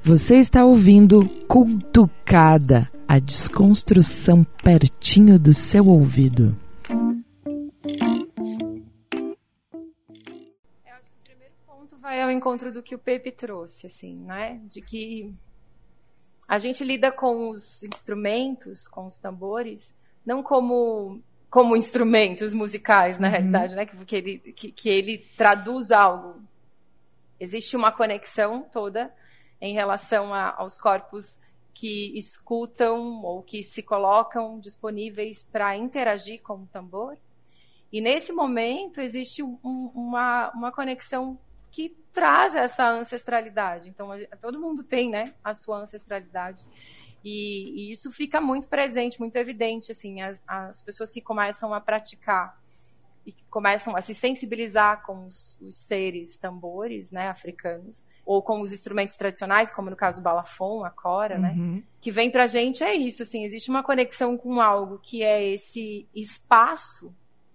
Você está ouvindo Cutucada, a desconstrução pertinho do seu ouvido. Eu acho que o primeiro ponto vai ao encontro do que o Pepe trouxe, assim, né? De que a gente lida com os instrumentos, com os tambores, não como instrumentos musicais, na realidade, né? Que ele traduz algo. Existe uma conexão toda em relação aos corpos que escutam ou que se colocam disponíveis para interagir com o tambor. E nesse momento existe uma conexão que traz essa ancestralidade. Então, todo mundo tem, né, a sua ancestralidade. E isso fica muito presente, muito evidente. Assim, as pessoas que começam a praticar e que começam a se sensibilizar com os seres tambores, né, africanos, ou com os instrumentos tradicionais, como no caso o balafon, a cora, né, que vem pra gente é isso, assim, existe uma conexão com algo que é esse espaço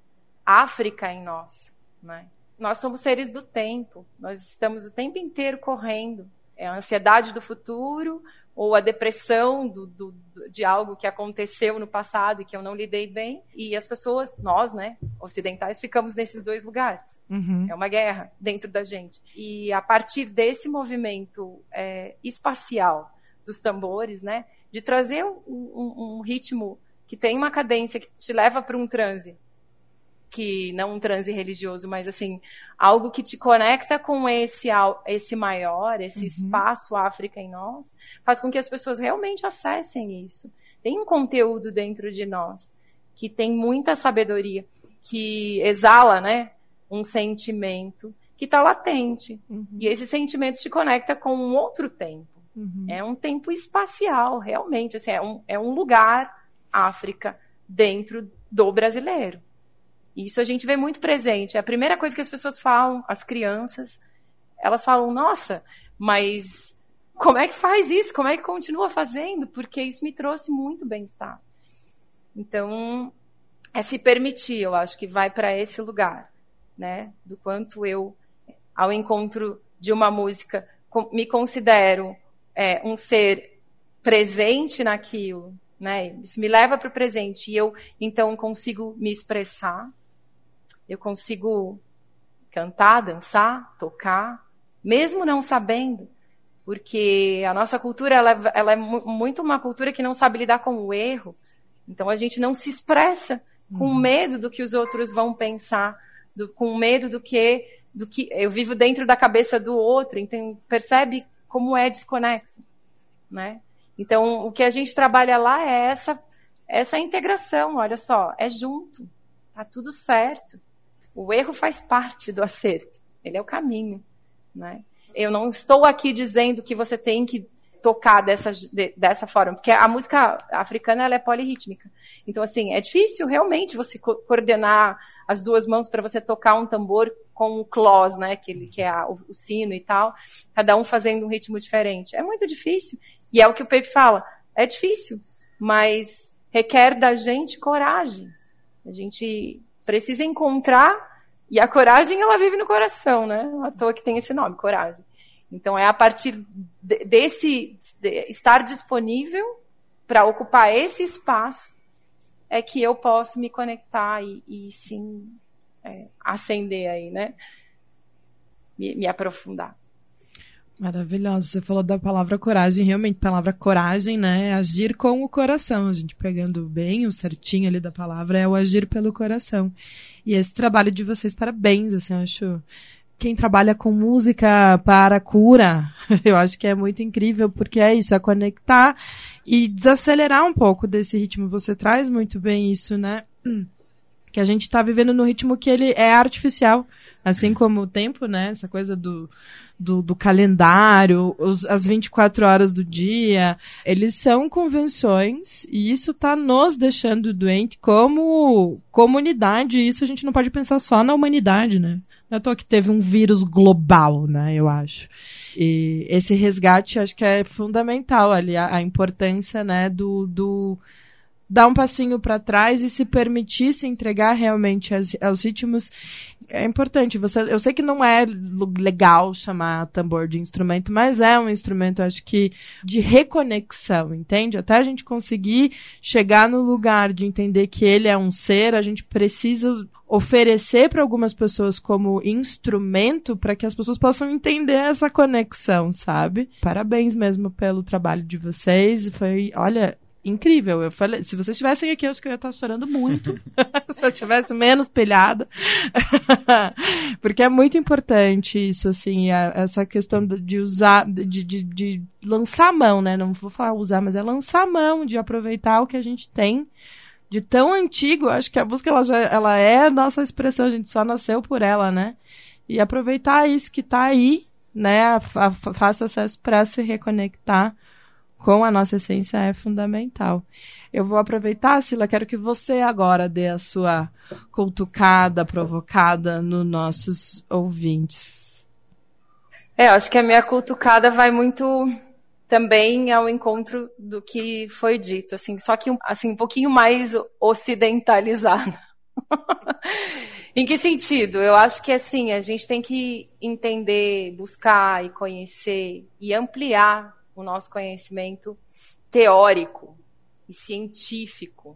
África em nós, né? Nós somos seres do tempo, nós estamos o tempo inteiro correndo, é a ansiedade do futuro, ou a depressão de algo que aconteceu no passado e que eu não lidei bem. E as pessoas, nós, né, ocidentais, ficamos nesses dois lugares. É uma guerra dentro da gente. E a partir desse movimento espacial dos tambores, né, de trazer um ritmo que tem uma cadência que te leva para um transe, que não um transe religioso, mas assim, algo que te conecta com esse maior, esse espaço África em nós, faz com que as pessoas realmente acessem isso. Tem um conteúdo dentro de nós que tem muita sabedoria, que exala, né, um sentimento que está latente. E esse sentimento te conecta com um outro tempo. É um tempo espacial, realmente. Assim, é um lugar África dentro do brasileiro. Isso a gente vê muito presente. É a primeira coisa que as pessoas falam, as crianças, elas falam, nossa, mas como é que faz isso? Como é que continua fazendo? Porque isso me trouxe muito bem-estar. Então, é se permitir, eu acho que vai para esse lugar, né? Do quanto eu, ao encontro de uma música, me considero um ser presente naquilo, né? Isso me leva para o presente e eu, então, consigo me expressar. Eu consigo cantar, dançar, tocar, mesmo não sabendo, porque a nossa cultura ela é muito uma cultura que não sabe lidar com o erro. Então a gente não se expressa com medo do que os outros vão pensar, com medo do que eu vivo dentro da cabeça do outro. Então percebe como é desconexo, né? Então o que a gente trabalha lá é essa integração. Olha só, é junto, tá tudo certo. O erro faz parte do acerto. Ele é o caminho, né? Eu não estou aqui dizendo que você tem que tocar dessa forma, porque a música africana ela é polirrítmica. Então, assim, é difícil realmente você coordenar as duas mãos para você tocar um tambor com o clós, né? Que é o sino e tal. Cada um fazendo um ritmo diferente. É muito difícil. E é o que o Pepe fala. É difícil, mas requer da gente coragem. A gente precisa encontrar, e a coragem ela vive no coração, né? Não à toa que tem esse nome, coragem. Então é a partir desse estar disponível para ocupar esse espaço é que eu posso me conectar e sim ascender aí, né? Me aprofundar. Maravilhosa. Você falou da palavra coragem, realmente, palavra coragem, né? É agir com o coração. A gente pegando bem o certinho ali da palavra é o agir pelo coração. E esse trabalho de vocês, parabéns, assim, eu acho. Quem trabalha com música para cura, eu acho que é muito incrível, porque é isso, é conectar e desacelerar um pouco desse ritmo. Você traz muito bem isso, né? Que a gente está vivendo no ritmo que ele é artificial, assim como o tempo, né? Essa coisa do calendário, as 24 horas do dia, eles são convenções e isso está nos deixando doente como comunidade, e isso a gente não pode pensar só na humanidade, né? Não é à toa que teve um vírus global, né, eu acho. E esse resgate acho que é fundamental ali, a importância, né, do dar um passinho para trás e se permitir se entregar realmente aos ritmos é importante. Eu sei que não é legal chamar tambor de instrumento, mas é um instrumento, acho que, de reconexão, entende? Até a gente conseguir chegar no lugar de entender que ele é um ser, a gente precisa oferecer para algumas pessoas como instrumento para que as pessoas possam entender essa conexão, sabe? Parabéns mesmo pelo trabalho de vocês. Foi, olha, incrível. Eu falei, se vocês estivessem aqui, eu acho que eu ia estar chorando muito. Se eu tivesse menos pilhada. Porque é muito importante isso, assim, essa questão de usar, de lançar a mão, né? Não vou falar usar, mas é lançar a mão, de aproveitar o que a gente tem de tão antigo. Acho que a música, ela é a nossa expressão, a gente só nasceu por ela, né? E aproveitar isso que tá aí, né? Fácil acesso para se reconectar com a nossa essência é fundamental. Eu vou aproveitar, Sila, quero que você agora dê a sua cutucada, provocada nos nossos ouvintes. Acho que a minha cutucada vai muito também ao encontro do que foi dito, assim, só que assim, um pouquinho mais ocidentalizado. Em que sentido? Eu acho que assim, a gente tem que entender, buscar e conhecer e ampliar o nosso conhecimento teórico e científico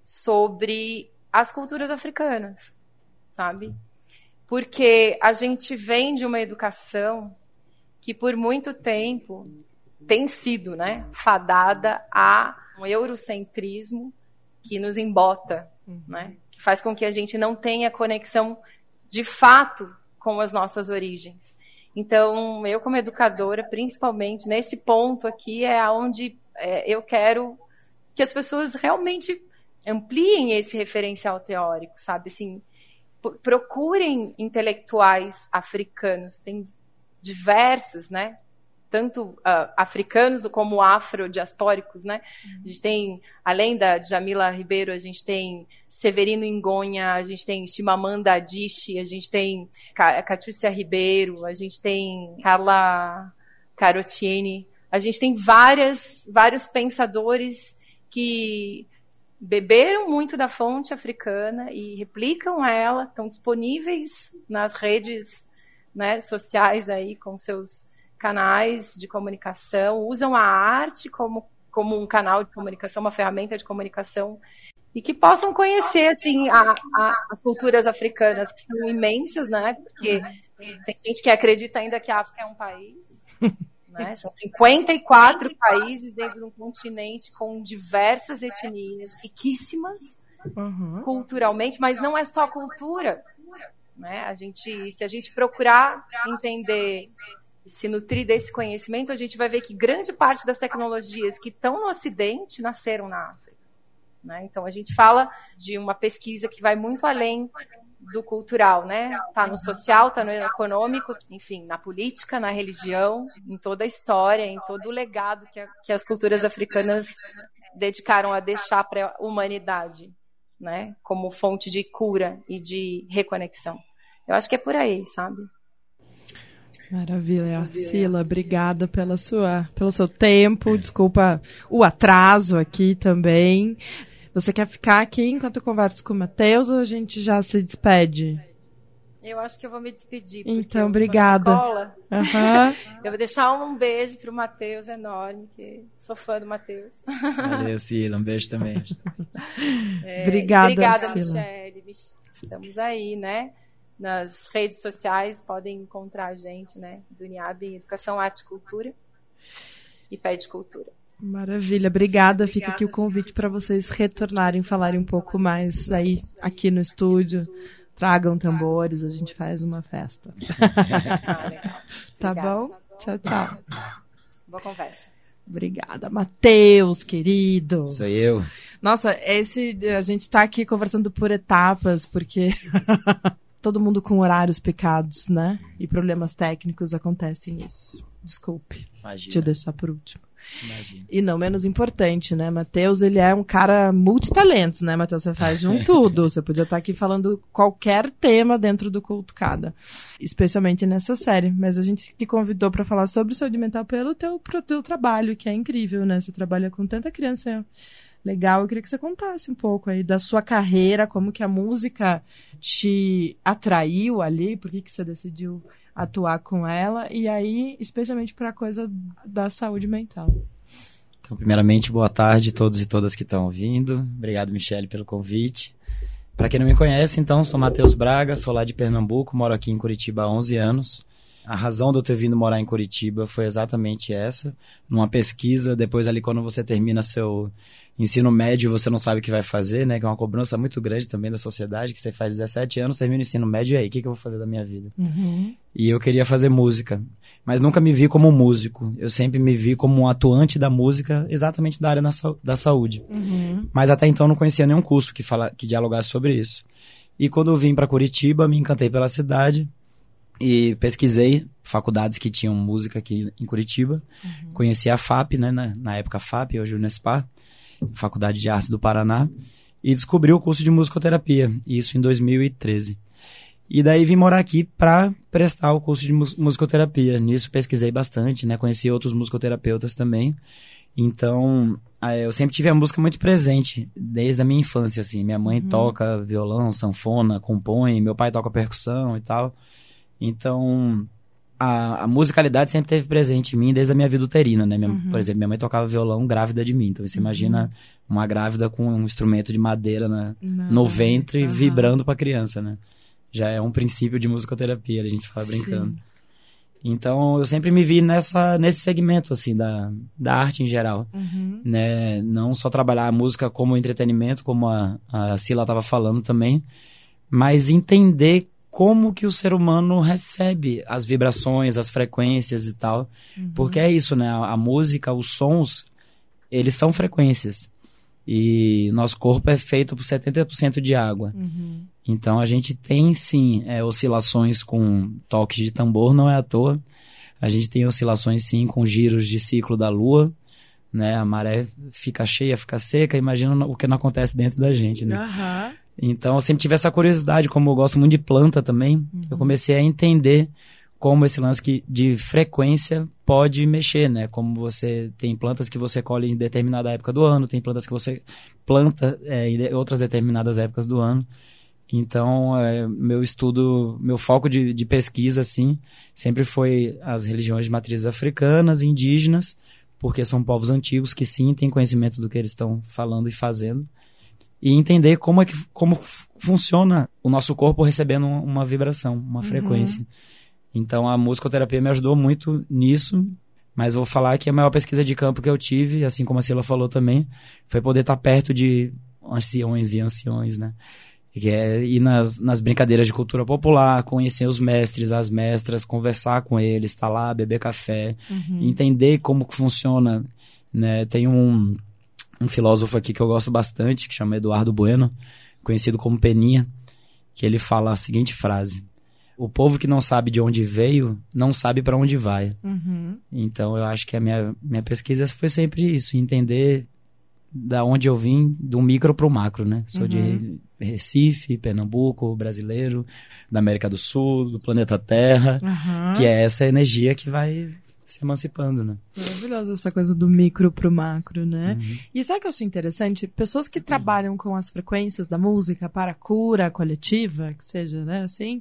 sobre as culturas africanas, sabe? Porque a gente vem de uma educação que por muito tempo tem sido, né, fadada a um eurocentrismo que nos embota, né, que faz com que a gente não tenha conexão de fato com as nossas origens. Então, eu como educadora, principalmente nesse ponto aqui, é onde eu quero que as pessoas realmente ampliem esse referencial teórico, sabe? Assim, procurem intelectuais africanos, tem diversos, né? Tanto africanos como afrodiaspóricos, né? A gente tem, além da Djamila Ribeiro, a gente tem Severino Ingonha, a gente tem Chimamanda Adichie, a gente tem Catiúcia Ribeiro, a gente tem Carla Carottieni, a gente tem vários pensadores que beberam muito da fonte africana e replicam ela, estão disponíveis nas redes, né, sociais aí com seus canais de comunicação, usam a arte como um canal de comunicação, uma ferramenta de comunicação, e que possam conhecer assim, as culturas africanas, que são imensas, né? Porque tem gente que acredita ainda que a África é um país, né? São 54 países dentro de um continente com diversas etnias, riquíssimas culturalmente, mas não é só cultura, né? Se a gente procurar entender, se nutrir desse conhecimento, a gente vai ver que grande parte das tecnologias que estão no Ocidente nasceram na África, né? Então, a gente fala de uma pesquisa que vai muito além do cultural, né? Está no social, está no econômico, enfim, na política, na religião, em toda a história, em todo o legado que as culturas africanas dedicaram a deixar para a humanidade, né? Como fonte de cura e de reconexão. Eu acho que é por aí, sabe? Maravilha. Sila, obrigada pelo seu tempo. Desculpa o atraso aqui também. Você quer ficar aqui enquanto eu converso com o Matheus ou a gente já se despede? Eu acho que eu vou me despedir. Então, obrigada. Eu vou deixar um beijo para o Matheus enorme, que sou fã do Matheus. Valeu, Sila. Um beijo também. Obrigada, Sila. Michele. Estamos aí, né? Nas redes sociais, podem encontrar a gente, né? Do NIAB em Educação, Arte e Cultura e Pede Cultura. Maravilha, obrigada. Fica aqui o convite para vocês retornarem, falarem um pouco mais aí aqui no estúdio. Tragam tambores, a gente faz uma festa. Tá bom? Tchau, tchau. Boa conversa. Obrigada, Matheus, querido. Sou eu. Nossa, a gente tá aqui conversando por etapas, porque todo mundo com horários picados, né? E problemas técnicos acontecem isso. Desculpe. Imagina. Te deixar por último. Imagina. E não menos importante, né? Matheus, ele é um cara multitalentos, né, Matheus? Você faz de um tudo. Você podia estar aqui falando qualquer tema dentro do Cultucada, especialmente nessa série. Mas a gente te convidou para falar sobre saúde mental pelo teu trabalho, que é incrível, né? Você trabalha com tanta criança Legal, eu queria que você contasse um pouco aí da sua carreira, como que a música te atraiu ali, por que que você decidiu atuar com ela, e aí, especialmente para a coisa da saúde mental. Então, primeiramente, boa tarde a todos e todas que estão ouvindo. Obrigado, Michele, pelo convite. Para quem não me conhece, então, sou Matheus Braga, sou lá de Pernambuco, moro aqui em Curitiba há 11 anos. A razão de eu ter vindo morar em Curitiba foi exatamente essa. Numa pesquisa, depois ali quando você termina seu ensino médio, você não sabe o que vai fazer, né? Que é uma cobrança muito grande também da sociedade, que você faz 17 anos, termina o ensino médio, e aí, o que eu vou fazer da minha vida? Uhum. E eu queria fazer música, mas nunca me vi como músico. Eu sempre me vi como um atuante da música, exatamente da área da saúde. Uhum. Mas até então não conhecia nenhum curso que dialogasse sobre isso. E quando eu vim para Curitiba, me encantei pela cidade e pesquisei faculdades que tinham música aqui em Curitiba. Uhum. Conheci a FAP, né, na época FAP, hoje Unespar, Faculdade de Artes do Paraná, e descobri o curso de musicoterapia, isso em 2013. E daí vim morar aqui para prestar o curso de musicoterapia. Nisso pesquisei bastante, né, conheci outros musicoterapeutas também. Então, eu sempre tive a música muito presente, desde a minha infância, assim. Minha mãe toca violão, sanfona, compõe, meu pai toca percussão e tal. Então, a musicalidade sempre esteve presente em mim desde a minha vida uterina, né? Por exemplo, minha mãe tocava violão grávida de mim. Então, você imagina uma grávida com um instrumento de madeira no ventre, vibrando para a criança, né? Já é um princípio de musicoterapia, a gente fala brincando. Então, eu sempre me vi nesse segmento, assim, da arte em geral, né? Não só trabalhar a música como entretenimento, como a Sila estava falando também, mas entender como que o ser humano recebe as vibrações, as frequências e tal. Porque é isso, né? A música, os sons, eles são frequências. E nosso corpo é feito por 70% de água. Então, a gente tem, sim, oscilações com toques de tambor, não é à toa. A gente tem oscilações, sim, com giros de ciclo da lua, né? A maré fica cheia, fica seca. Imagina o que não acontece dentro da gente, né? Então, eu sempre tive essa curiosidade, como eu gosto muito de planta também, eu comecei a entender como esse lance de frequência pode mexer, né? Como você tem plantas que você colhe em determinada época do ano, tem plantas que você planta em outras determinadas épocas do ano. Então, meu foco de pesquisa, assim, sempre foi as religiões de matrizes africanas, indígenas, porque são povos antigos que sim têm conhecimento do que eles estão falando e fazendo. E entender como funciona o nosso corpo recebendo uma vibração, uma frequência. Então, a musicoterapia me ajudou muito nisso, mas vou falar que a maior pesquisa de campo que eu tive, assim como a Sila falou também, foi poder estar perto de anciões e anciões, né? Que é ir nas brincadeiras de cultura popular, conhecer os mestres, as mestras, conversar com eles, estar lá, beber café, entender como que funciona, né? Tem um filósofo aqui que eu gosto bastante, que chama Eduardo Bueno, conhecido como Peninha, que ele fala a seguinte frase: o povo que não sabe de onde veio, não sabe para onde vai. Então, eu acho que a minha pesquisa foi sempre isso, entender da onde eu vim, do micro para o macro, né? Sou de Recife, Pernambuco, brasileiro, da América do Sul, do planeta Terra, que é essa energia que vai se emancipando, né? Maravilhosa essa coisa do micro pro macro, né? E sabe o que eu acho interessante? Pessoas que trabalham com as frequências da música para a cura coletiva, que seja, né, assim,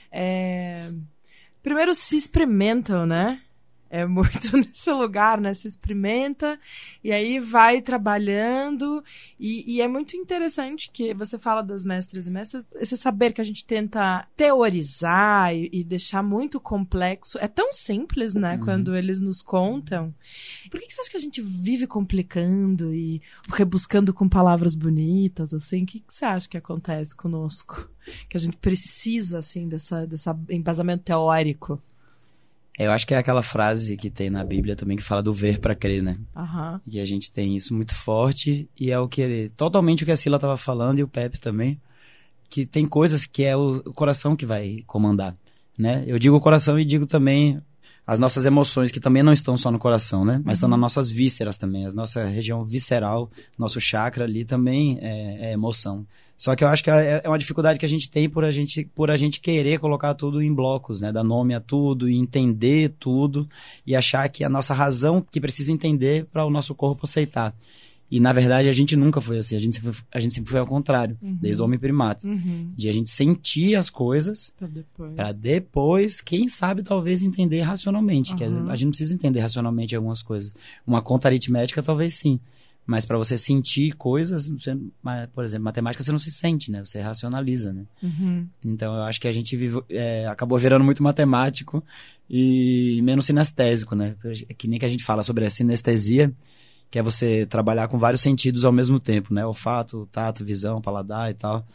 primeiro se experimentam, né? É muito nesse lugar, né? Se experimenta e aí vai trabalhando e é muito interessante que você fala das mestras e mestras, esse saber que a gente tenta teorizar e deixar muito complexo, é tão simples, né? Quando eles nos contam. Por que você acha que a gente vive complicando e rebuscando com palavras bonitas, assim? O que você acha que acontece conosco? Que a gente precisa, assim, dessa embasamento teórico? Eu acho que é aquela frase que tem na Bíblia também que fala do ver para crer, né? E a gente tem isso muito forte e é totalmente o que a Sila estava falando e o Pepe também, que tem coisas que é o coração que vai comandar, né? Eu digo o coração e digo também as nossas emoções, que também não estão só no coração, né? Mas estão nas nossas vísceras também, a nossa região visceral, nosso chakra ali também é emoção. Só que eu acho que é uma dificuldade que a gente tem por a gente querer colocar tudo em blocos, né? Dar nome a tudo e entender tudo e achar que a nossa razão que precisa entender para o nosso corpo aceitar. E, na verdade, a gente nunca foi assim. A gente sempre foi ao contrário, desde o homem primata. De a gente sentir as coisas para depois, quem sabe, talvez entender racionalmente. Que a gente não precisa entender racionalmente algumas coisas. Uma conta aritmética, talvez sim. Mas para você sentir coisas, por exemplo, matemática você não se sente, né? Você racionaliza, né? Então eu acho que a gente acabou virando muito matemático e menos sinestésico, né? Que nem que a gente fala sobre a sinestesia, que é você trabalhar com vários sentidos ao mesmo tempo, né? Olfato, tato, visão, paladar e tal.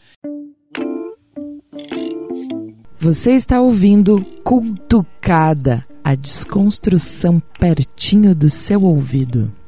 Você está ouvindo Cutucada, a desconstrução pertinho do seu ouvido.